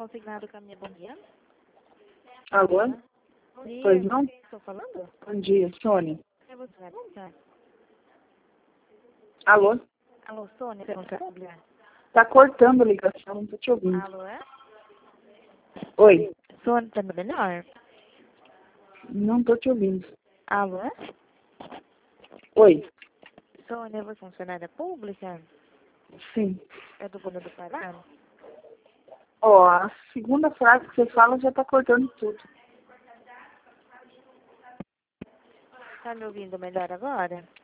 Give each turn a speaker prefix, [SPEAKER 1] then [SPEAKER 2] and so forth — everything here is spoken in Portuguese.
[SPEAKER 1] consignado caminho, bom dia.
[SPEAKER 2] Alô?
[SPEAKER 1] Bom dia.
[SPEAKER 2] Pois não?
[SPEAKER 1] Estou falando?
[SPEAKER 2] Bom dia, Sônia.
[SPEAKER 1] É você, né? Como tá?
[SPEAKER 2] Alô?
[SPEAKER 1] Alô, Sônia, pergunta pública.
[SPEAKER 2] Tá cortando a ligação, não tô te ouvindo.
[SPEAKER 1] Alô, é?
[SPEAKER 2] Oi,
[SPEAKER 1] Sônia, tá melhor?
[SPEAKER 2] não tô te ouvindo.
[SPEAKER 1] Alô, é?
[SPEAKER 2] Oi,
[SPEAKER 1] Sônia, você é funcionária pública?
[SPEAKER 2] sim.
[SPEAKER 1] É do governo do Pará?
[SPEAKER 2] Ó, a segunda frase que você fala já tá cortando tudo.
[SPEAKER 1] Tá me ouvindo melhor agora?